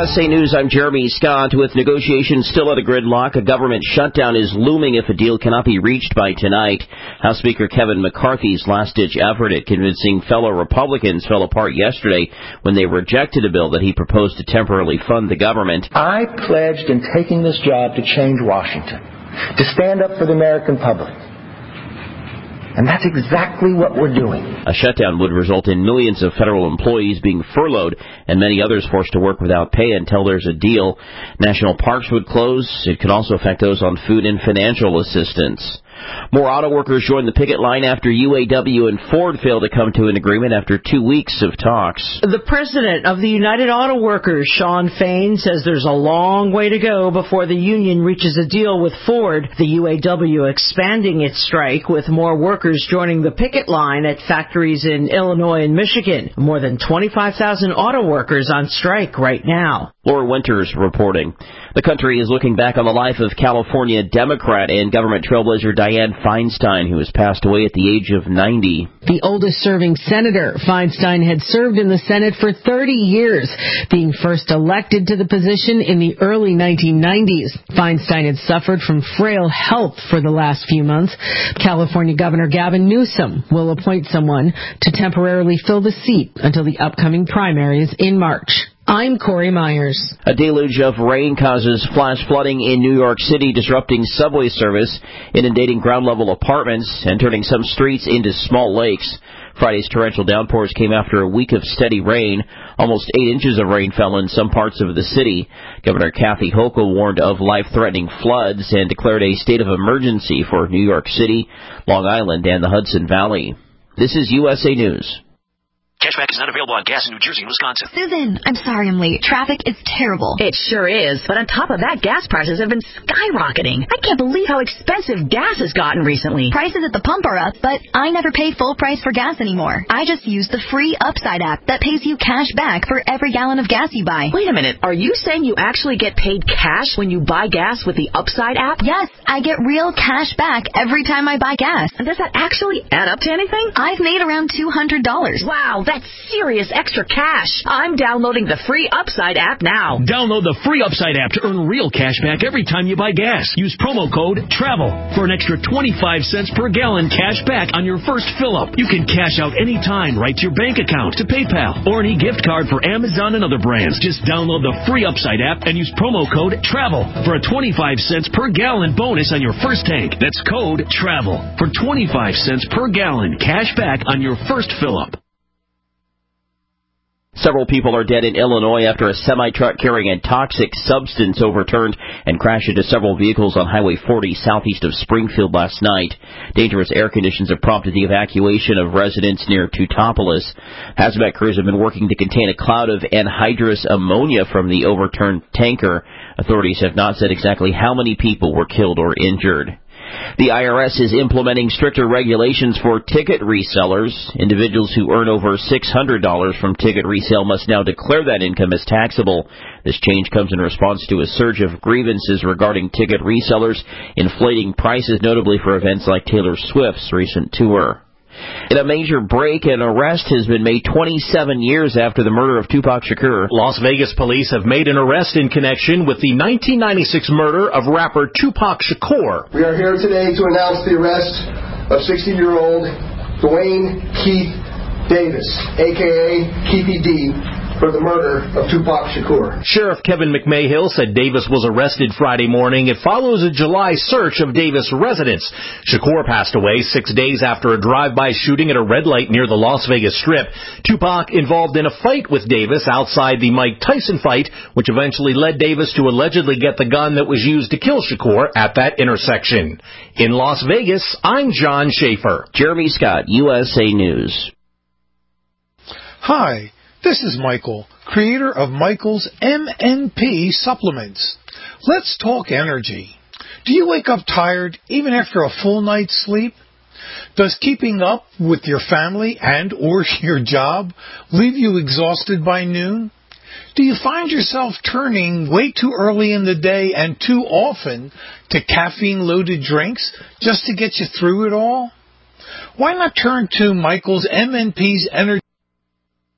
USA News, I'm Jeremy Scott. With negotiations still at a gridlock, a government shutdown is looming if a deal cannot be reached by tonight. House Speaker Kevin McCarthy's last-ditch effort at convincing fellow Republicans fell apart yesterday when they rejected a bill that he proposed to temporarily fund the government. I pledged in taking this job to change Washington, to stand up for the American public. And that's exactly what we're doing. A shutdown would result in millions of federal employees being furloughed and many others forced to work without pay until there's a deal. National parks would close. It could also affect those on food and financial assistance. More auto workers joined the picket line after UAW and Ford failed to come to an agreement after 2 weeks of talks. The president of the United Auto Workers, Shawn Fain, says there's a long way to go before the union reaches a deal with Ford. The UAW expanding its strike with more workers joining the picket line at factories in Illinois and Michigan. More than 25,000 auto workers on strike right now. Laura Winters reporting. The country is looking back on the life of California Democrat and government trailblazer Dianne Feinstein, who has passed away at the age of 90. The oldest serving senator, Feinstein had served in the Senate for 30 years, being first elected to the position in the early 1990s. Feinstein had suffered from frail health for the last few months. California Governor Gavin Newsom will appoint someone to temporarily fill the seat until the upcoming primaries in March. I'm Corey Myers. A deluge of rain causes flash flooding in New York City, disrupting subway service, inundating ground-level apartments, and turning some streets into small lakes. Friday's torrential downpours came after a week of steady rain. Almost 8 inches of rain fell in some parts of the city. Governor Kathy Hochul warned of life-threatening floods and declared a state of emergency for New York City, Long Island, and the Hudson Valley. This is USA News. Cashback is not available on gas in New Jersey and Wisconsin. Susan, I'm sorry I'm late. Traffic is terrible. It sure is. But on top of that, gas prices have been skyrocketing. I can't believe how expensive gas has gotten recently. Prices at the pump are up, but I never pay full price for gas anymore. I just use the free Upside app that pays you cash back for every gallon of gas you buy. Wait a minute. Are you saying you actually get paid cash when you buy gas with the Upside app? Yes, I get real cash back every time I buy gas. And does that actually add up to anything? I've made around $200. Wow, that's serious extra cash. I'm downloading the free Upside app now. Download the free Upside app to earn real cash back every time you buy gas. Use promo code TRAVEL for an extra 25 cents per gallon cash back on your first fill-up. You can cash out anytime right to your bank account, to PayPal, or any gift card for Amazon and other brands. Just download the free Upside app and use promo code TRAVEL for a 25 cents per gallon bonus on your first tank. That's code TRAVEL for 25 cents per gallon cash back on your first fill-up. Several people are dead in Illinois after a semi-truck carrying a toxic substance overturned and crashed into several vehicles on Highway 40 southeast of Springfield last night. Dangerous air conditions have prompted the evacuation of residents near Teutopolis. Hazmat crews have been working to contain a cloud of anhydrous ammonia from the overturned tanker. Authorities have not said exactly how many people were killed or injured. The IRS is implementing stricter regulations for ticket resellers. Individuals who earn over $600 from ticket resale must now declare that income as taxable. This change comes in response to a surge of grievances regarding ticket resellers inflating prices, notably for events like Taylor Swift's recent tour. In a major break, an arrest has been made 27 years after the murder of Tupac Shakur. Las Vegas police have made an arrest in connection with the 1996 murder of rapper Tupac Shakur. We are here today to announce the arrest of 60-year-old Dwayne Keith Davis, a.k.a. Keithy D., for the murder of Tupac Shakur. Sheriff Kevin McMahill said Davis was arrested Friday morning. It follows a July search of Davis' residence. Shakur passed away 6 days after a drive-by shooting at a red light near the Las Vegas Strip. Tupac involved in a fight with Davis outside the Mike Tyson fight, which eventually led Davis to allegedly get the gun that was used to kill Shakur at that intersection. In Las Vegas, I'm John Schaefer. Jeremy Scott, USA News. Hi. This is Michael, creator of Michael's MNP supplements. Let's talk energy. Do you wake up tired even after a full night's sleep? Does keeping up with your family and or your job leave you exhausted by noon? Do you find yourself turning way too early in the day and too often to caffeine-loaded drinks just to get you through it all? Why not turn to Michael's MNP's energy